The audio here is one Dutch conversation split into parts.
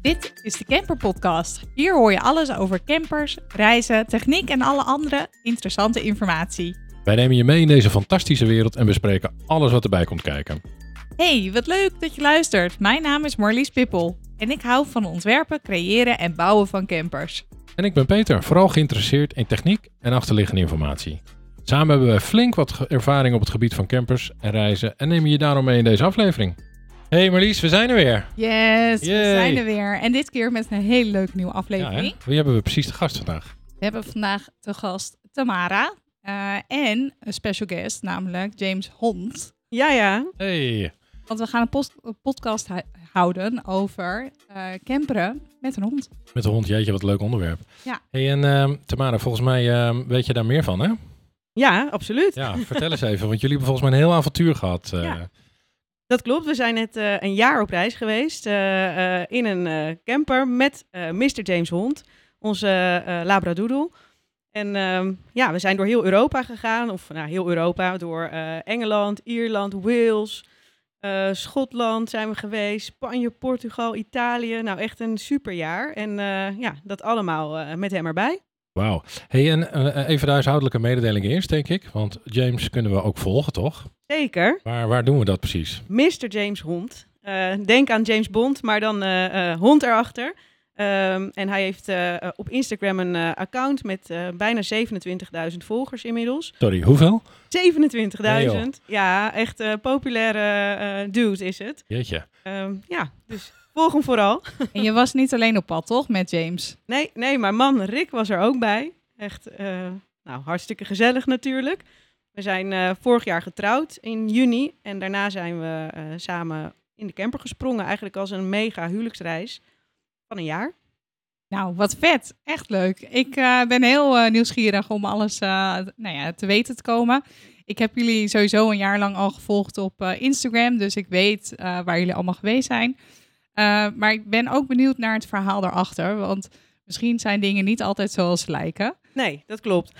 Dit is de Camper Podcast. Hier hoor je alles over campers, reizen, techniek en alle andere interessante informatie. Wij nemen je mee in deze fantastische wereld en bespreken alles wat erbij komt kijken. Hey, wat leuk dat je luistert. Mijn naam is Marlies Pippel en ik hou van ontwerpen, creëren en bouwen van campers. En ik ben Peter, vooral geïnteresseerd in techniek en achterliggende informatie. Samen hebben we flink wat ervaring op het gebied van campers en reizen en nemen je daarom mee in deze aflevering. Hey Marlies, we zijn er weer. Yes, we Yay. zijn er weer. En dit keer met een hele leuke nieuwe aflevering. Ja, wie hebben we precies te gast vandaag? We hebben vandaag te gast Tamara en een special guest, namelijk James Hond. Ja. Hey. Want we gaan een podcast houden over camperen met een hond. Met de hond, jeetje, wat een leuk onderwerp. Ja. Hey, en Tamara, volgens mij weet je daar meer van, hè? Ja, absoluut. Ja, vertel eens even, want jullie hebben volgens mij een heel avontuur gehad. Ja. Dat klopt. We zijn net een jaar op reis geweest in een camper met Mr. James Hond, onze labradoodle. En we zijn door heel Europa gegaan, heel Europa, door Engeland, Ierland, Wales, Schotland zijn we geweest, Spanje, Portugal, Italië. Nou, echt een superjaar. En dat allemaal met hem erbij. Wauw. Hey, en even de huishoudelijke mededeling eerst, denk ik. Want James kunnen we ook volgen, toch? Zeker. Waar doen we dat precies? Mr. James Hond. Denk aan James Bond, maar dan hond erachter. En hij heeft op Instagram een account met bijna 27.000 volgers inmiddels. Sorry, hoeveel? 27.000. Nee, Ja, echt populaire dude is het. Jeetje. Dus volg hem vooral. En je was niet alleen op pad, toch, met James? Nee, maar man Rick was er ook bij. Echt hartstikke gezellig natuurlijk. We zijn vorig jaar getrouwd in juni. En daarna zijn we samen in de camper gesprongen. Eigenlijk als een mega huwelijksreis van een jaar. Nou, wat vet. Echt leuk. Ik ben heel nieuwsgierig om alles te weten te komen. Ik heb jullie sowieso een jaar lang al gevolgd op Instagram. Dus ik weet waar jullie allemaal geweest zijn. Maar ik ben ook benieuwd naar het verhaal daarachter. Want misschien zijn dingen niet altijd zoals ze lijken. Nee, dat klopt.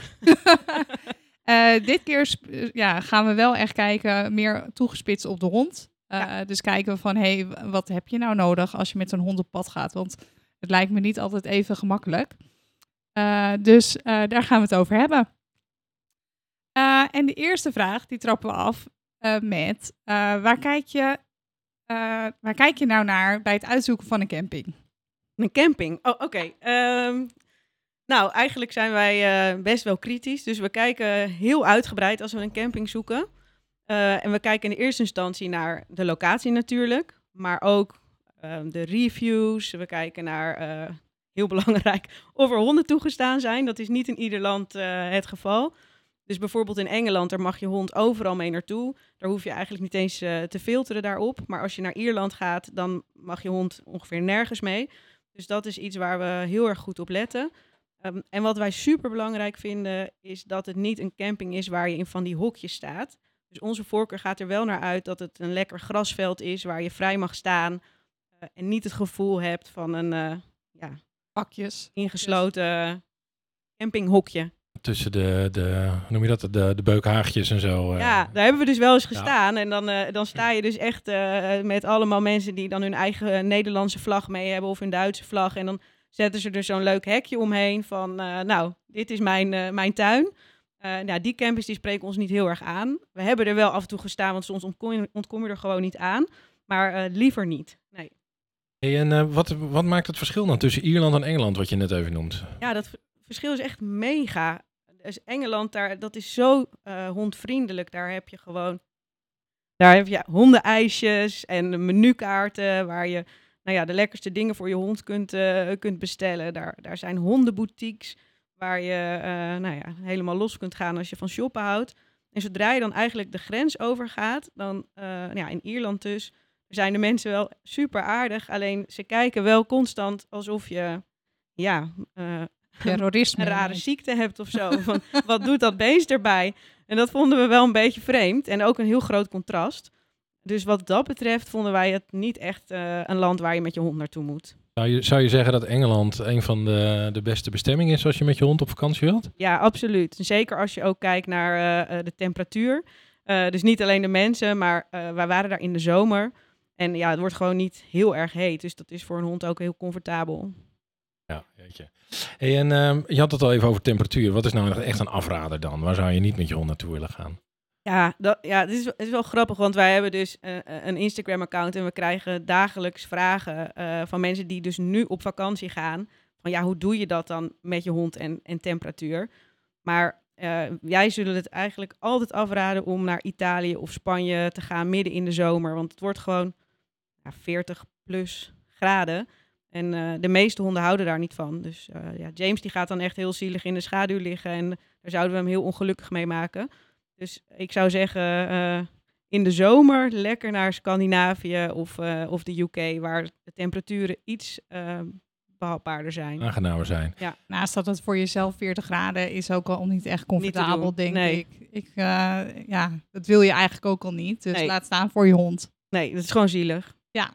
Dit keer gaan we wel echt kijken, meer toegespitst op de hond. Dus kijken we van, wat heb je nou nodig als je met een hond op pad gaat? Want het lijkt me niet altijd even gemakkelijk. Dus daar gaan we het over hebben. En de eerste vraag, die trappen we af met, waar kijk je nou naar bij het uitzoeken van een camping? Een camping? Oh, oké. Nou, eigenlijk zijn wij best wel kritisch. Dus we kijken heel uitgebreid als we een camping zoeken. En we kijken in de eerste instantie naar de locatie natuurlijk. Maar ook de reviews. We kijken naar, heel belangrijk, of er honden toegestaan zijn. Dat is niet in ieder land het geval. Dus bijvoorbeeld in Engeland, daar mag je hond overal mee naartoe. Daar hoef je eigenlijk niet eens te filteren daarop. Maar als je naar Ierland gaat, dan mag je hond ongeveer nergens mee. Dus dat is iets waar we heel erg goed op letten. En wat wij super belangrijk vinden, is dat het niet een camping is waar je in van die hokjes staat. Dus onze voorkeur gaat er wel naar uit dat het een lekker grasveld is waar je vrij mag staan. En niet het gevoel hebt van een Pakjes. ingesloten campinghokje. Tussen hoe noem je dat? De beukhaagjes en zo. Ja, daar hebben we dus wel eens gestaan. En dan sta je dus echt met allemaal mensen die dan hun eigen Nederlandse vlag mee hebben of hun Duitse vlag. En dan zetten ze er zo'n leuk hekje omheen van, dit is mijn tuin. Die campings die spreken ons niet heel erg aan. We hebben er wel af en toe gestaan, want soms ontkom je er gewoon niet aan. Maar liever niet, nee. Hey, en wat maakt het verschil dan tussen Ierland en Engeland, wat je net even noemt? Ja, dat verschil is echt mega. Dus Engeland, dat is zo hondvriendelijk. Daar heb je hondenijsjes en menukaarten waar je de lekkerste dingen voor je hond kunt bestellen. Daar zijn hondenboutiques waar je helemaal los kunt gaan als je van shoppen houdt. En zodra je dan eigenlijk de grens overgaat, dan in Ierland dus, zijn de mensen wel super aardig. Alleen ze kijken wel constant alsof je Terrorisme. een rare ziekte hebt of zo. Van, wat doet dat beest erbij? En dat vonden we wel een beetje vreemd. En ook een heel groot contrast. Dus wat dat betreft vonden wij het niet echt een land waar je met je hond naartoe moet. Zou je zeggen dat Engeland een van de beste bestemmingen is als je met je hond op vakantie wilt? Ja, absoluut. Zeker als je ook kijkt naar de temperatuur. Dus niet alleen de mensen, maar wij waren daar in de zomer. En ja, het wordt gewoon niet heel erg heet. Dus dat is voor een hond ook heel comfortabel. Ja, jeetje. Hey, en je had het al even over temperatuur. Wat is nou echt een afrader dan? Waar zou je niet met je hond naartoe willen gaan? Ja, het is wel grappig, want wij hebben dus een Instagram-account en we krijgen dagelijks vragen van mensen die dus nu op vakantie gaan. Van ja, hoe doe je dat dan met je hond en temperatuur? Maar wij zullen het eigenlijk altijd afraden om naar Italië of Spanje te gaan midden in de zomer. Want het wordt gewoon 40 plus graden. En de meeste honden houden daar niet van. Dus James die gaat dan echt heel zielig in de schaduw liggen en daar zouden we hem heel ongelukkig mee maken. Dus ik zou zeggen, in de zomer lekker naar Scandinavië of de UK, waar de temperaturen iets behapbaarder zijn. Aangenamer zijn. Ja. Naast dat het voor jezelf 40 graden is ook al niet echt comfortabel, Niet te doen, denk nee. ik. Dat wil je eigenlijk ook al niet. Dus Nee. laat staan voor je hond. Nee, dat is gewoon zielig. Ja.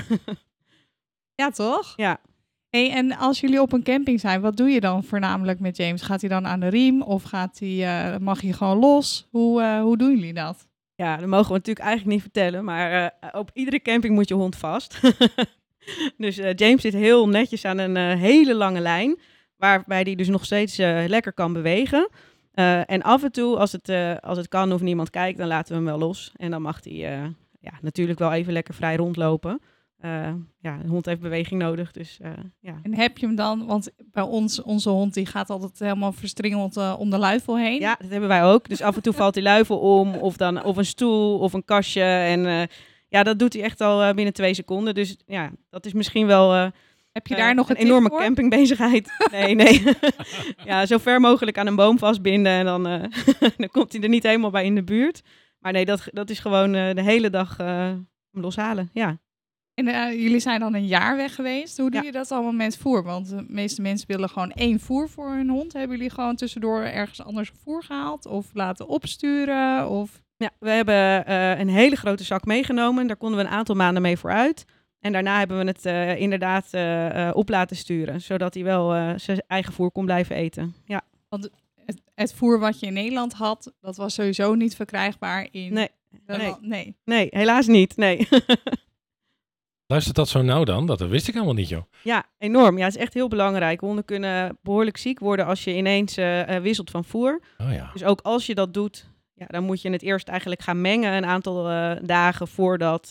Ja, toch? Ja. Hey, en als jullie op een camping zijn, wat doe je dan voornamelijk met James? Gaat hij dan aan de riem of mag hij gewoon los? Hoe doen jullie dat? Ja, dat mogen we natuurlijk eigenlijk niet vertellen, maar op iedere camping moet je hond vast. Dus James zit heel netjes aan een hele lange lijn, waarbij hij dus nog steeds lekker kan bewegen. En af en toe, als het kan of niemand kijkt, dan laten we hem wel los. En dan mag hij natuurlijk wel even lekker vrij rondlopen. Een hond heeft beweging nodig, dus ja. En heb je hem dan, want bij onze hond die gaat altijd helemaal verstringeld om de luifel heen. Ja, dat hebben wij ook. Dus af en toe valt die luifel om, of een stoel of een kastje. En dat doet hij echt al binnen 2 seconden. Dus ja, dat is misschien wel Heb je daar nog een tip enorme voor? campingbezigheid. Nee. Ja, zo ver mogelijk aan een boom vastbinden en dan, dan komt hij er niet helemaal bij in de buurt. Maar nee, dat is gewoon de hele dag hem loshalen, ja. En jullie zijn dan een jaar weg geweest. Hoe doe Ja. je dat allemaal met voer? Want de meeste mensen willen gewoon 1 voer voor hun hond. Hebben jullie gewoon tussendoor ergens anders voer gehaald? Of laten opsturen? Of... Ja, we hebben een hele grote zak meegenomen. Daar konden we een aantal maanden mee vooruit. En daarna hebben we het inderdaad op laten sturen. Zodat hij wel zijn eigen voer kon blijven eten. Ja. Want het voer wat je in Nederland had, dat was sowieso niet verkrijgbaar in... Nee, helaas niet. Nee. Luistert dat zo nauw dan? Dat wist ik helemaal niet, joh. Ja, enorm. Ja, het is echt heel belangrijk. Honden kunnen behoorlijk ziek worden als je ineens wisselt van voer. Oh ja. Dus ook als je dat doet, dan moet je het eerst eigenlijk gaan mengen een aantal dagen voordat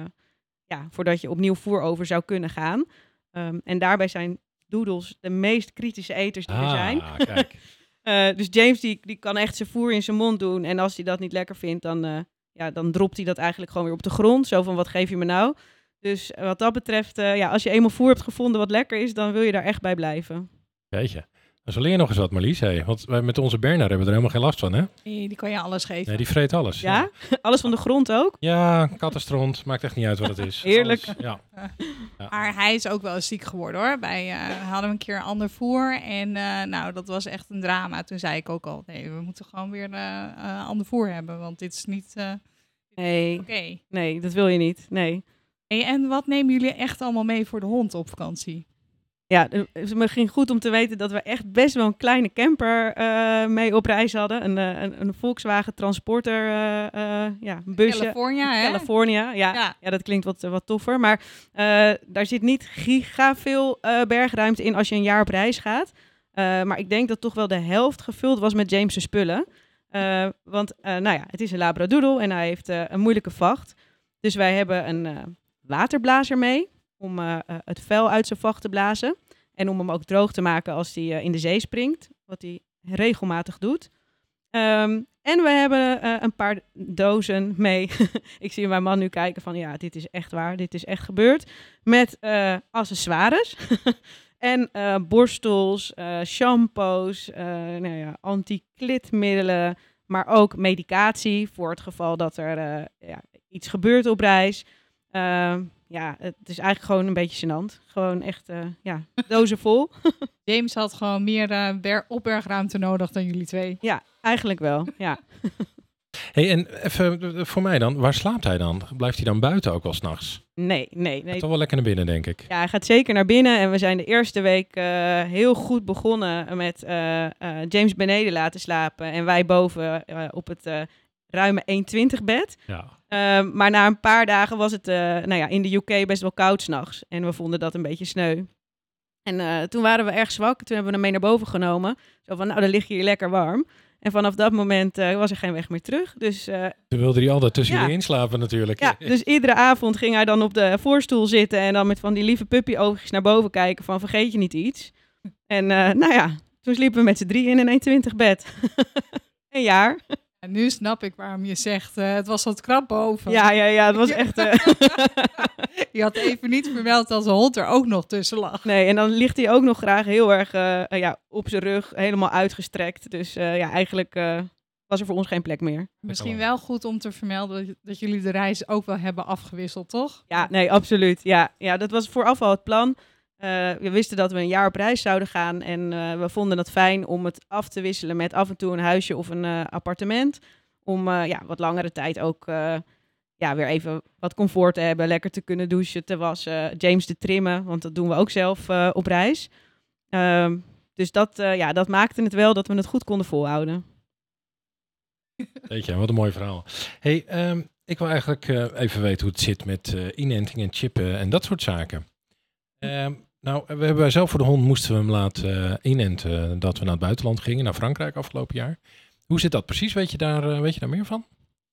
je opnieuw voer over zou kunnen gaan. En daarbij zijn doodles de meest kritische eters die er zijn. Kijk. Dus James die kan echt zijn voer in zijn mond doen. En als hij dat niet lekker vindt, dan dropt hij dat eigenlijk gewoon weer op de grond. Zo van, wat geef je me nou? Dus wat dat betreft, als je eenmaal voer hebt gevonden wat lekker is, dan wil je daar echt bij blijven. Jeetje. Dus leer je nog eens wat, Marlies. Hey, want wij met onze Bernard hebben er helemaal geen last van, hè? Nee, die kan je alles geven. Nee, die vreet alles. Ja? Alles van de grond ook? Ja, kattenstront. Maakt echt niet uit wat het is. Heerlijk. Alles, ja. Maar hij is ook wel eens ziek geworden, hoor. We hadden een keer ander voer en dat was echt een drama. Toen zei ik ook al, nee, we moeten gewoon weer ander voer hebben, want dit is niet Nee. oké. Nee, dat wil je niet. Nee. Hey, en wat nemen jullie echt allemaal mee voor de hond op vakantie? Ja, het ging goed om te weten dat we echt best wel een kleine camper mee op reis hadden. Een Volkswagen Transporter een busje. California, hè? California, ja, dat klinkt wat toffer. Maar daar zit niet giga veel bergruimte in als je een jaar op reis gaat. Maar ik denk dat toch wel de helft gevuld was met James' spullen. Want het is een labradoodle en hij heeft een moeilijke vacht. Dus wij hebben een waterblazer mee om het vuil uit zijn vacht te blazen. En om hem ook droog te maken als hij in de zee springt, wat hij regelmatig doet. En we hebben een paar dozen mee. Ik zie mijn man nu kijken van, ja, dit is echt waar, dit is echt gebeurd. Met accessoires en borstels, shampoos, anti-klitmiddelen, maar ook medicatie voor het geval dat er iets gebeurt op reis. Het is eigenlijk gewoon een beetje gênant. Gewoon echt, dozen vol. James had gewoon meer opbergruimte nodig dan jullie 2. Ja, eigenlijk wel, ja. Hey, en even voor mij dan, waar slaapt hij dan? Blijft hij dan buiten ook wel 's nachts? Nee. Toch wel lekker naar binnen, denk ik. Ja, hij gaat zeker naar binnen. En we zijn de eerste week heel goed begonnen met James beneden laten slapen. En wij boven op het ruime 1,20 bed. Ja. Maar na een paar dagen was het in de UK best wel koud 's nachts. En we vonden dat een beetje sneu. En toen waren we erg zwak. Toen hebben we hem mee naar boven genomen. Zo van, nou, dan lig je hier lekker warm. En vanaf dat moment was er geen weg meer terug. Dus, Toen wilde hij altijd tussen ja. jullie inslapen natuurlijk. ja, dus iedere avond ging hij dan op de voorstoel zitten. En dan met van die lieve puppyoogjes naar boven kijken van, vergeet je niet iets. En toen sliepen we met z'n 3 in een 120 bed. Een jaar. En nu snap ik waarom je zegt, het was wat krap boven. Ja, het was echt... Je had even niet vermeld dat de hond er ook nog tussen lag. Nee, en dan ligt hij ook nog graag heel erg op zijn rug, helemaal uitgestrekt. Dus eigenlijk was er voor ons geen plek meer. Misschien wel goed om te vermelden dat jullie de reis ook wel hebben afgewisseld, toch? Ja, nee, absoluut. Ja, dat was vooraf al het plan. We wisten dat we een jaar op reis zouden gaan. En we vonden het fijn om het af te wisselen met af en toe een huisje of een appartement. Om wat langere tijd ook weer even wat comfort te hebben. Lekker te kunnen douchen, te wassen, James te trimmen. Want dat doen we ook zelf op reis. Dus dat maakte het wel dat we het goed konden volhouden. Weet je, wat een mooi verhaal. Hey, ik wil eigenlijk even weten hoe het zit met inenting en chippen en dat soort zaken. We hebben zelf voor de hond moesten we hem laten inenten dat we naar het buitenland gingen, naar Frankrijk afgelopen jaar. Hoe zit dat precies? Weet je daar meer van?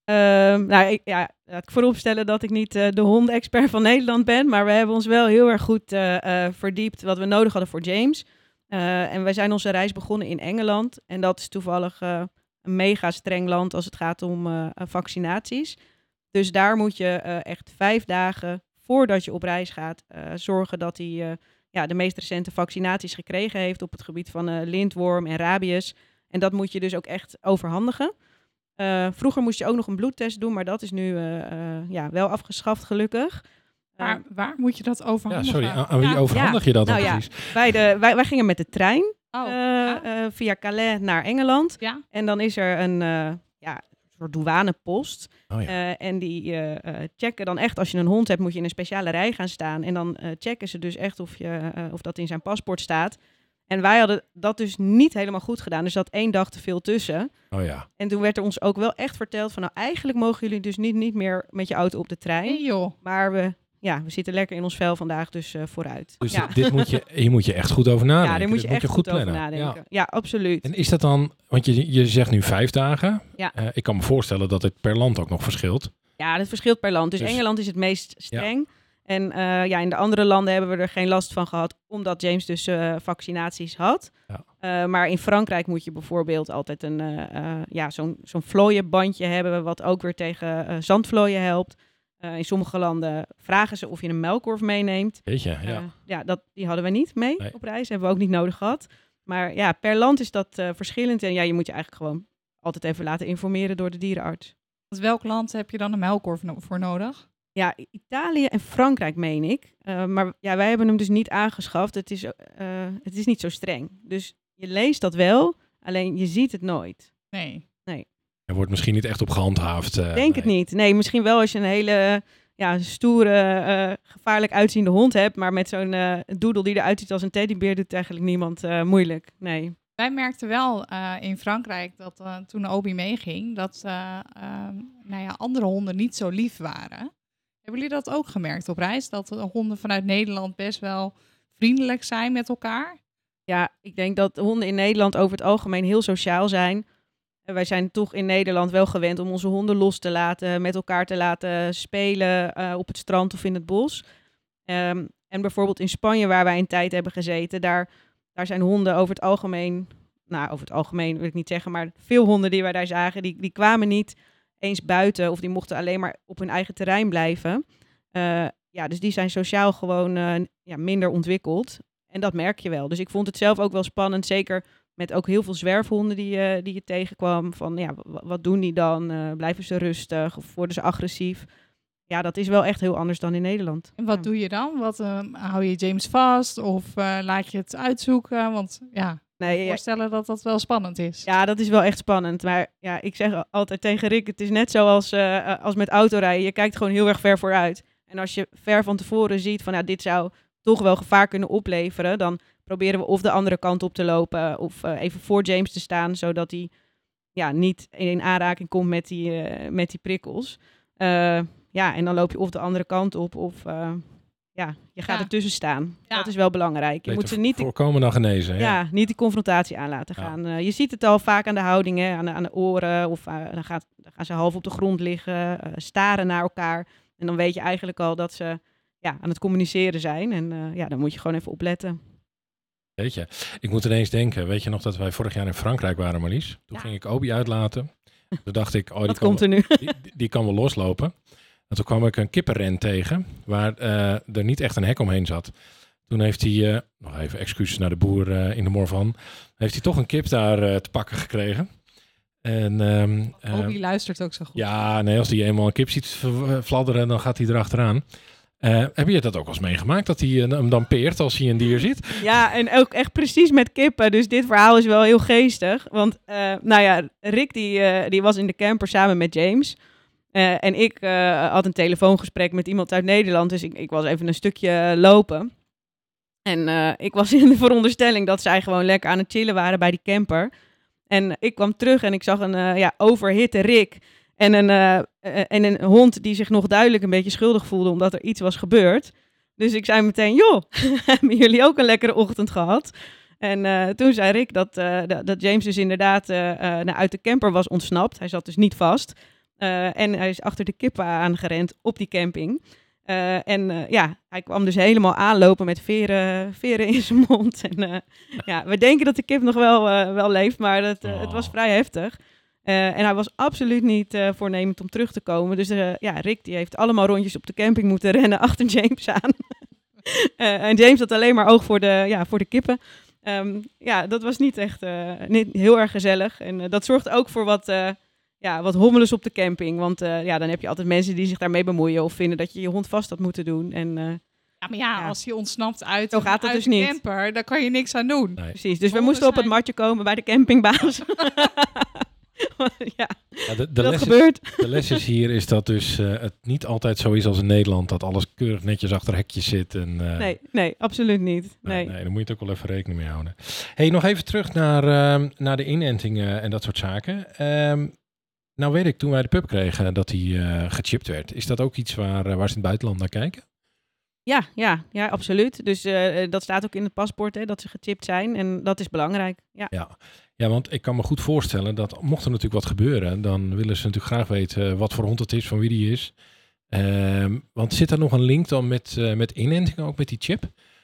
Laat ik vooropstellen dat ik niet de hondenexpert van Nederland ben, maar we hebben ons wel heel erg goed verdiept wat we nodig hadden voor James. En wij zijn onze reis begonnen in Engeland en dat is toevallig een mega streng land als het gaat om vaccinaties. Dus daar moet je echt 5 dagen voordat je op reis gaat zorgen dat hij de meest recente vaccinaties gekregen heeft op het gebied van lintworm en rabies. En dat moet je dus ook echt overhandigen. Vroeger moest je ook nog een bloedtest doen, maar dat is nu wel afgeschaft gelukkig. Waar moet je dat overhandigen? Ja, sorry, aan wie overhandig je dat dan precies? Wij gingen met de trein via Calais naar Engeland. Ja? En dan is er een soort douanepost. Oh, ja. En die checken dan echt, als je een hond hebt, moet je in een speciale rij gaan staan. En dan checken ze dus echt of dat in zijn paspoort staat. En wij hadden dat dus niet helemaal goed gedaan. Dus dat 1 dag te veel tussen. Oh ja. En toen werd er ons ook wel echt verteld van, nou eigenlijk mogen jullie dus niet meer met je auto op de trein. Nee joh. Maar we zitten lekker in ons vel vandaag, dus vooruit. Dus ja. hier moet je echt goed over nadenken. Ja, daar moet je echt goed over plannen. nadenken. Ja, absoluut. En is dat dan, want je zegt nu 5 dagen. Ja. Ik kan me voorstellen dat het per land ook nog verschilt. Ja, dat verschilt per land. Dus Engeland is het meest streng. En in de andere landen hebben we er geen last van gehad, omdat James dus vaccinaties had. Ja. Maar in Frankrijk moet je bijvoorbeeld altijd zo'n vlooienbandje hebben, wat ook weer tegen zandvlooien helpt. In sommige landen vragen ze of je een melkkorf meeneemt. Weet je, ja. Die hadden we niet mee op reis. Hebben we ook niet nodig gehad. Maar ja, per land is dat verschillend. En je moet je eigenlijk gewoon altijd even laten informeren door de dierenarts. Dus welk land heb je dan een melkkorf voor nodig? Ja, Italië en Frankrijk meen ik. Maar wij hebben hem dus niet aangeschaft. Het is niet zo streng. Dus je leest dat wel, alleen je ziet het nooit. Nee. Er wordt misschien niet echt op gehandhaafd. Denk het niet. Nee, misschien wel als je een hele stoere, gevaarlijk uitziende hond hebt. Maar met zo'n doedel die eruit ziet als een teddybeer doet eigenlijk niemand moeilijk. Nee. Wij merkten wel in Frankrijk dat toen Obi meeging, dat andere honden niet zo lief waren. Hebben jullie dat ook gemerkt op reis? Dat de honden vanuit Nederland best wel vriendelijk zijn met elkaar? Ja, ik denk dat honden in Nederland over het algemeen heel sociaal zijn. Wij zijn toch in Nederland wel gewend om onze honden los te laten, met elkaar te laten spelen op het strand of in het bos. En bijvoorbeeld in Spanje, waar wij een tijd hebben gezeten, daar zijn honden over het algemeen wil ik niet zeggen, maar veel honden die wij daar zagen, die kwamen niet eens buiten of die mochten alleen maar op hun eigen terrein blijven. Dus die zijn sociaal gewoon minder ontwikkeld. En dat merk je wel. Dus ik vond het zelf ook wel spannend, zeker met ook heel veel zwerfhonden die je tegenkwam. Van wat doen die dan? Blijven ze rustig of worden ze agressief? Ja, dat is wel echt heel anders dan in Nederland. En wat doe je dan? Hou je James vast of laat je het uitzoeken? Want ik kan me voorstellen dat dat wel spannend is. Ja, dat is wel echt spannend. Maar ja, ik zeg altijd tegen Rick, het is net zoals als met autorijden. Je kijkt gewoon heel erg ver vooruit. En als je ver van tevoren ziet van dit zou toch wel gevaar kunnen opleveren, dan proberen we of de andere kant op te lopen of even voor James te staan, zodat hij niet in aanraking komt met die prikkels. Ja, en dan loop je of de andere kant op of je gaat ertussen staan. Ja. Dat is wel belangrijk. Je moet ze niet voorkomen dan genezen. Ja. niet die confrontatie aan laten gaan. Je ziet het al vaak aan de houding, hè, aan de oren. Of dan gaan ze half op de grond liggen, staren naar elkaar. En dan weet je eigenlijk al dat ze aan het communiceren zijn. En dan moet je gewoon even opletten. Weet je, ik moet ineens denken. Weet je nog dat wij vorig jaar in Frankrijk waren, Marlies? Toen ging ik Obi uitlaten. Toen dacht ik, Wat komt er nu? Die kan wel loslopen. En toen kwam ik een kippenren tegen, waar er niet echt een hek omheen zat. Toen heeft hij, nog even excuses naar de boer in de Morvan, heeft hij toch een kip daar te pakken gekregen. En, Obi luistert ook zo goed. Ja, nee, als hij eenmaal een kip ziet fladderen, dan gaat hij erachteraan. Heb je dat ook wel eens meegemaakt, dat hij hem dan peert als hij een dier ziet? Ja, en ook echt precies met kippen. Dus dit verhaal is wel heel geestig. Want Rick die was in de camper samen met James. En ik had een telefoongesprek met iemand uit Nederland. Dus ik was even een stukje lopen. En ik was in de veronderstelling dat zij gewoon lekker aan het chillen waren bij die camper. En ik kwam terug en ik zag een overhitte Rick. En een hond die zich nog duidelijk een beetje schuldig voelde omdat er iets was gebeurd. Dus ik zei meteen, joh, hebben jullie ook een lekkere ochtend gehad? En toen zei Rick dat James dus inderdaad uit de camper was ontsnapt. Hij zat dus niet vast. En hij is achter de kippen aangerend op die camping. Hij kwam dus helemaal aanlopen met veren in zijn mond. En we denken dat de kip nog wel leeft, maar het was vrij heftig. En hij was absoluut niet voornemend om terug te komen. Dus Rick die heeft allemaal rondjes op de camping moeten rennen achter James aan. En James had alleen maar oog voor de kippen. Dat was niet echt niet heel erg gezellig. En dat zorgt ook voor wat hommeles op de camping. Want dan heb je altijd mensen die zich daarmee bemoeien of vinden dat je je hond vast had moeten doen. En, als hij ontsnapt uit zo gaat het dus de niet. camper, daar kan je niks aan doen. Nee. Precies, dus we moesten op het matje komen bij de campingbaas. De les is hier is dat dus het niet altijd zo is als in Nederland, dat alles keurig netjes achter hekjes zit. En, nee, absoluut niet. Nee, daar moet je het ook wel even rekening mee houden. Hey, nog even terug naar de inentingen en dat soort zaken. Nou weet ik, toen wij de pup kregen, dat hij gechipt werd. Is dat ook iets waar ze in het buitenland naar kijken? Ja, absoluut. Dus dat staat ook in het paspoort, hè, dat ze gechipt zijn. En dat is belangrijk. Ja, want ik kan me goed voorstellen dat mocht er natuurlijk wat gebeuren, dan willen ze natuurlijk graag weten wat voor hond het is, van wie die is. Want zit er nog een link dan met inentingen, ook met die chip?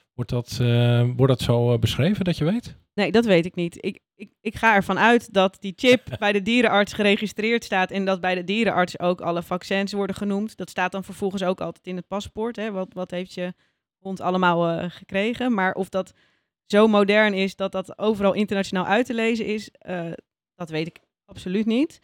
Wordt dat zo beschreven, dat je weet? Nee, dat weet ik niet. Ik ga ervan uit dat die chip bij de dierenarts geregistreerd staat en dat bij de dierenarts ook alle vaccins worden genoemd. Dat staat dan vervolgens ook altijd in het paspoort. Hè? Wat heeft je hond allemaal gekregen? Maar of dat zo modern is dat overal internationaal uit te lezen is, dat weet ik absoluut niet.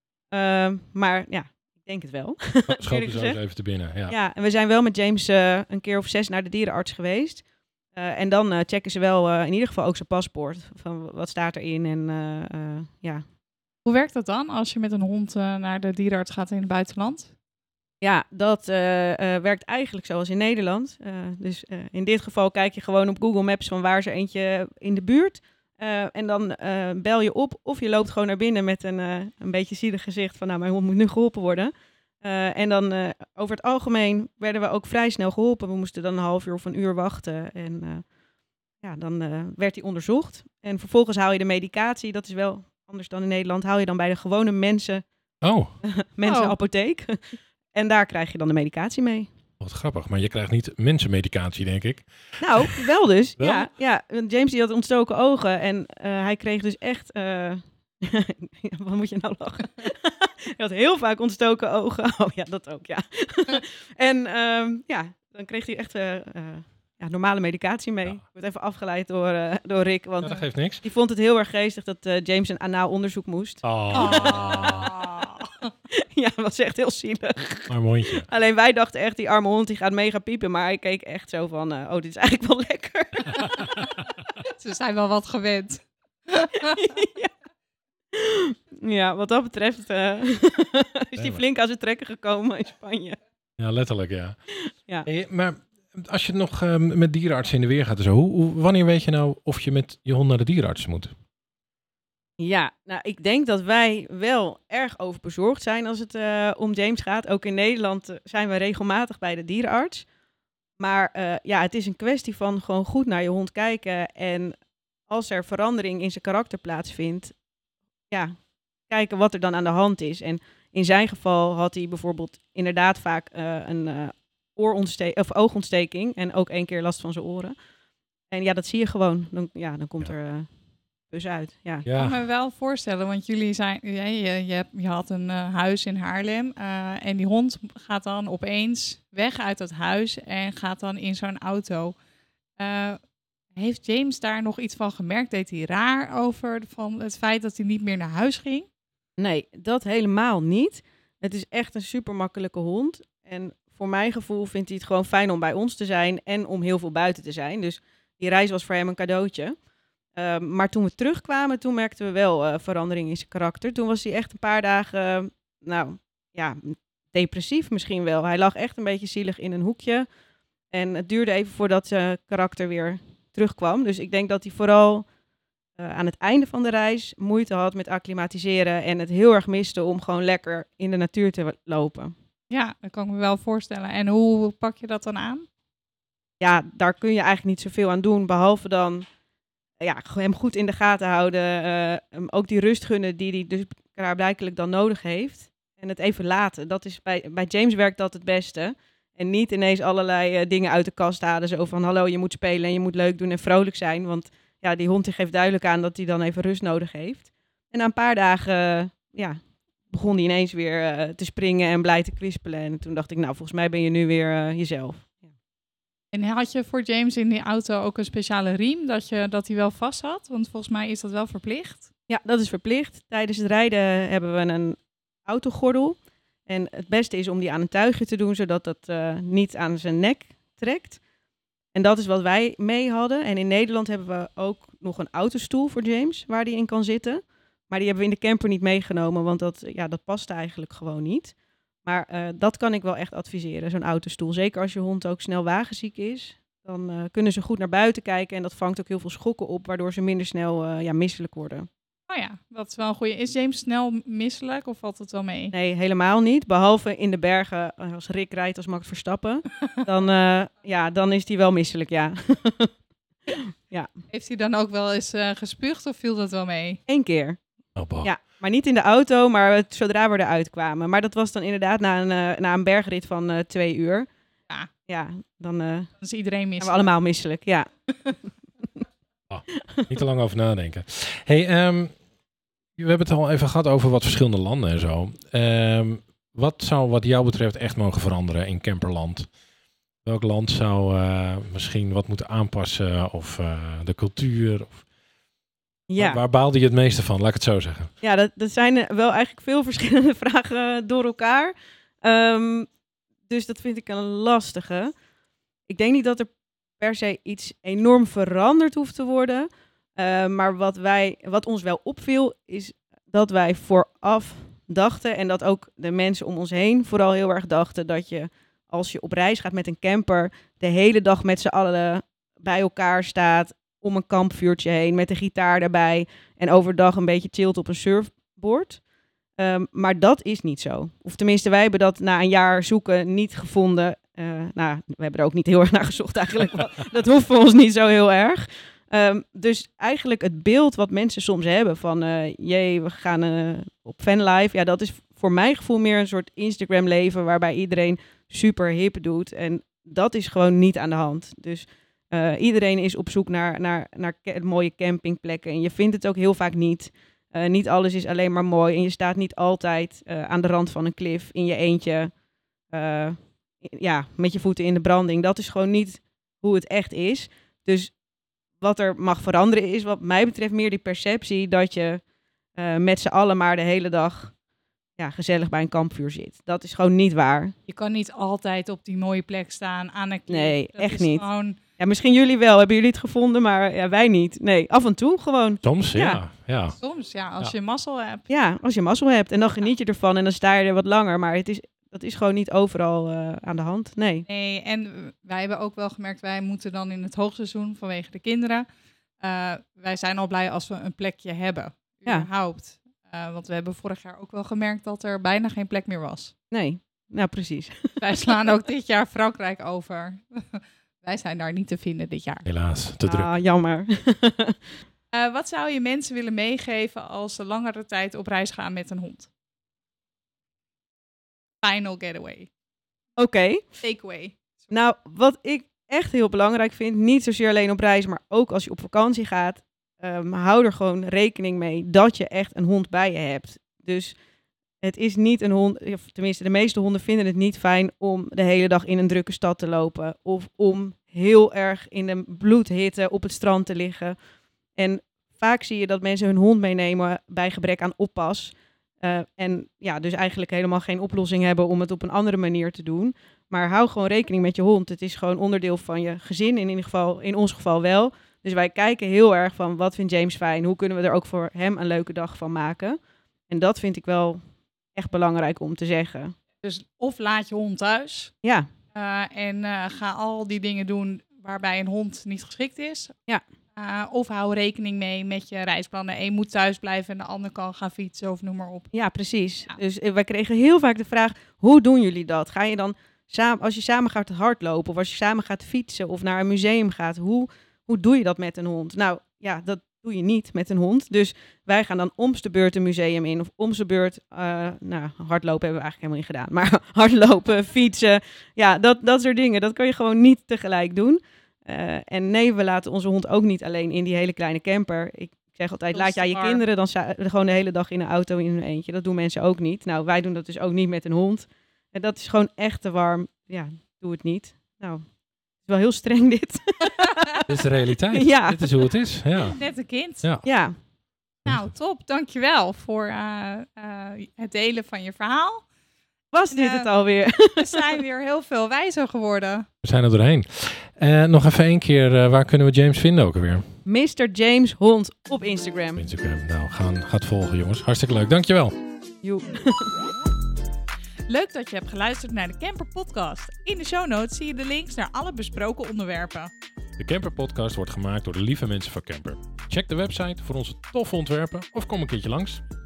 Maar ja, ik denk het wel. Schoot er zo even te binnen. Ja, en we zijn wel met James een keer of 6 naar de dierenarts geweest. En dan checken ze wel in ieder geval ook zijn paspoort. Van wat staat erin en ja. Hoe werkt dat dan als je met een hond naar de dierenarts gaat in het buitenland? Ja, dat werkt eigenlijk zoals in Nederland. Dus in dit geval kijk je gewoon op Google Maps van waar is er eentje in de buurt. En dan bel je op of je loopt gewoon naar binnen met een beetje zielig gezicht van nou, mijn hond moet nu geholpen worden. En dan over het algemeen werden we ook vrij snel geholpen. We moesten dan een half uur of een uur wachten. En dan werd hij onderzocht. En vervolgens haal je de medicatie. Dat is wel anders dan in Nederland. Haal je dan bij de gewone mensenapotheek. En daar krijg je dan de medicatie mee. Wat grappig, maar je krijgt niet mensenmedicatie, denk ik. Nou, wel dus. Wel? Ja, James die had ontstoken ogen. En hij kreeg dus echt... Wat moet je nou lachen? Hij had heel vaak ontstoken ogen. Oh ja, dat ook, ja. En dan kreeg hij echt normale medicatie mee. Ik word even afgeleid door Rick. Want dat geeft niks. die vond het heel erg geestig dat James een anaal onderzoek moest. Ja, dat was echt heel zielig. Arm hondje. Alleen wij dachten echt, die arme hond die gaat mega piepen. Maar hij keek echt zo van, dit is eigenlijk wel lekker. Ze zijn wel wat gewend. Ja, wat dat betreft is hij flink aan zijn trekken gekomen in Spanje. Ja, letterlijk, ja. Ja. Maar als je nog met dierenartsen in de weer gaat en zo, wanneer weet je nou of je met je hond naar de dierenarts moet? Ja, nou, ik denk dat wij wel erg overbezorgd zijn als het om James gaat. Ook in Nederland zijn we regelmatig bij de dierenarts. Maar ja, het is een kwestie van gewoon goed naar je hond kijken. En als er verandering in zijn karakter plaatsvindt, ja, kijken wat er dan aan de hand is. En in zijn geval had hij bijvoorbeeld inderdaad vaak een oogontsteking en ook 1 keer last van zijn oren. En ja, dat zie je gewoon. Dan komt er pus uit. Ja. Ik kan me wel voorstellen, want jullie zijn, je had een huis in Haarlem en die hond gaat dan opeens weg uit dat huis en gaat dan in zo'n auto. Heeft James daar nog iets van gemerkt? Deed hij raar over van het feit dat hij niet meer naar huis ging? Nee, dat helemaal niet. Het is echt een super makkelijke hond. En voor mijn gevoel vindt hij het gewoon fijn om bij ons te zijn en om heel veel buiten te zijn. Dus die reis was voor hem een cadeautje. Maar toen we terugkwamen, toen merkten we wel verandering in zijn karakter. Toen was hij echt een paar dagen, depressief misschien wel. Hij lag echt een beetje zielig in een hoekje. En het duurde even voordat zijn karakter weer terugkwam. Dus ik denk dat hij vooral aan het einde van de reis moeite had met acclimatiseren en het heel erg miste om gewoon lekker in de natuur te lopen. Ja, dat kan ik me wel voorstellen. En hoe pak je dat dan aan? Ja, daar kun je eigenlijk niet zoveel aan doen, behalve dan hem goed in de gaten houden. Hem ook die rust gunnen die hij dus klaarblijkelijk dan nodig heeft. En het even laten. Dat is bij James werkt dat het beste. En niet ineens allerlei dingen uit de kast halen. Zo van, hallo, je moet spelen en je moet leuk doen en vrolijk zijn. Want ja, die hond die geeft duidelijk aan dat hij dan even rust nodig heeft. En na een paar dagen begon hij ineens weer te springen en blij te kwispelen. En toen dacht ik, nou, volgens mij ben je nu weer jezelf. En had je voor James in die auto ook een speciale riem dat hij wel vast had? Want volgens mij is dat wel verplicht. Ja, dat is verplicht. Tijdens het rijden hebben we een autogordel. En het beste is om die aan een tuigje te doen, zodat dat niet aan zijn nek trekt. En dat is wat wij mee hadden. En in Nederland hebben we ook nog een autostoel voor James, waar die in kan zitten. Maar die hebben we in de camper niet meegenomen, want dat past eigenlijk gewoon niet. Maar dat kan ik wel echt adviseren, zo'n autostoel. Zeker als je hond ook snel wagenziek is. Dan kunnen ze goed naar buiten kijken en dat vangt ook heel veel schokken op, waardoor ze minder snel misselijk worden. Oh ja, dat is wel een goeie. Is James snel misselijk of valt het wel mee? Nee, helemaal niet. Behalve in de bergen, als Rick rijdt als Max Verstappen, dan is hij wel misselijk, ja. Ja. Heeft hij dan ook wel eens gespuugd of viel dat wel mee? 1 keer. Oh, Ja, maar niet in de auto, maar zodra we eruit kwamen. Maar dat was dan inderdaad na een bergrit van 2 uur. Ja, dan is iedereen misselijk. zijn we allemaal misselijk, ja. Niet te lang over nadenken. Hey, we hebben het al even gehad over wat verschillende landen en zo. Wat zou wat jou betreft echt mogen veranderen in camperland? Welk land zou misschien wat moeten aanpassen of de cultuur? Ja. Waar baalde je het meeste van? Laat ik het zo zeggen. Ja, dat zijn wel eigenlijk veel verschillende vragen door elkaar. Dus dat vind ik een lastige. Ik denk niet dat er per se iets enorm veranderd hoeft te worden. Maar wat ons wel opviel, is dat wij vooraf dachten, en dat ook de mensen om ons heen vooral heel erg dachten, dat je als je op reis gaat met een camper, de hele dag met z'n allen bij elkaar staat, om een kampvuurtje heen, met een gitaar erbij en overdag een beetje chillt op een surfboard. Maar dat is niet zo. Of tenminste, wij hebben dat na een jaar zoeken niet gevonden. We hebben er ook niet heel erg naar gezocht eigenlijk. Dat hoeft voor ons niet zo heel erg. Dus eigenlijk het beeld wat mensen soms hebben van we gaan op vanlife. Ja, dat is voor mijn gevoel meer een soort Instagram leven waarbij iedereen super hip doet. En dat is gewoon niet aan de hand. Dus iedereen is op zoek naar mooie campingplekken. En je vindt het ook heel vaak niet. Niet alles is alleen maar mooi. En je staat niet altijd aan de rand van een klif in je eentje. Met je voeten in de branding. Dat is gewoon niet hoe het echt is. Dus wat er mag veranderen is wat mij betreft meer die perceptie dat je met z'n allen maar de hele dag gezellig bij een kampvuur zit. Dat is gewoon niet waar. Je kan niet altijd op die mooie plek staan aan een klif. Nee, dat echt is niet. Gewoon... Ja, misschien jullie wel. Hebben jullie het gevonden, maar wij niet. Nee, af en toe gewoon. Soms, Ja. ja. Soms, als je mazzel hebt. Ja, als je mazzel hebt. En dan geniet je ervan en dan sta je er wat langer. Maar dat is gewoon niet overal aan de hand. Nee. Nee, en wij hebben ook wel gemerkt, wij moeten dan in het hoogseizoen vanwege de kinderen. Wij zijn al blij als we een plekje hebben. Ja. überhaupt. Want we hebben vorig jaar ook wel gemerkt dat er bijna geen plek meer was. Nee, nou precies. Wij slaan ook dit jaar Frankrijk over. Wij zijn daar niet te vinden dit jaar. Helaas, te druk. Ah, jammer. Wat zou je mensen willen meegeven als ze langere tijd op reis gaan met een hond? Final getaway. Oké. Takeaway. Nou, wat ik echt heel belangrijk vind, niet zozeer alleen op reis, maar ook als je op vakantie gaat, hou er gewoon rekening mee dat je echt een hond bij je hebt. Dus het is niet een hond, of tenminste de meeste honden vinden het niet fijn om de hele dag in een drukke stad te lopen. Of om heel erg in de bloedhitte op het strand te liggen. En vaak zie je dat mensen hun hond meenemen bij gebrek aan oppas. En ja, dus eigenlijk helemaal geen oplossing hebben om het op een andere manier te doen. Maar hou gewoon rekening met je hond. Het is gewoon onderdeel van je gezin, in ieder geval, in ons geval wel. Dus wij kijken heel erg van, wat vindt James fijn? Hoe kunnen we er ook voor hem een leuke dag van maken? En dat vind ik wel echt belangrijk om te zeggen. Dus of laat je hond thuis. Ja, En ga al die dingen doen waarbij een hond niet geschikt is. Ja. Of hou rekening mee met je reisplannen. Eén moet thuis blijven en de ander kan gaan fietsen of noem maar op. ja, precies. Ja. Dus wij kregen heel vaak de vraag, hoe doen jullie dat? Ga je dan samen, als je samen gaat hardlopen of als je samen gaat fietsen of naar een museum gaat, hoe doe je dat met een hond? Nou ja, dat doe je niet met een hond. Dus wij gaan dan om de beurt een museum in of om de beurt, hardlopen hebben we eigenlijk helemaal niet gedaan. Maar hardlopen, fietsen, ja, dat soort dingen, dat kan je gewoon niet tegelijk doen. En nee, we laten onze hond ook niet alleen in die hele kleine camper. Ik zeg altijd, Dat is laat jij je te warm. kinderen dan gewoon de hele dag in een auto in hun eentje. Dat doen mensen ook niet. Nou, wij doen dat dus ook niet met een hond. En dat is gewoon echt te warm. Ja, doe het niet. Nou, het is wel heel streng dit. Dit is de realiteit. Ja. Dit is hoe het is. Ja. Net een kind. Ja. Ja, Nou, top. Dankjewel voor het delen van je verhaal. was dit Ja. het alweer? We zijn weer heel veel wijzer geworden. We zijn er doorheen. Nog even één keer, waar kunnen we James vinden ook alweer? Mr. James Hond op Instagram. Op Instagram. Nou, gaat volgen jongens. Hartstikke leuk. Dankjewel. Joe. Leuk dat je hebt geluisterd naar de Camper Podcast. In de show notes zie je de links naar alle besproken onderwerpen. De Camper Podcast wordt gemaakt door de lieve mensen van Camper. Check de website voor onze toffe ontwerpen of kom een keertje langs.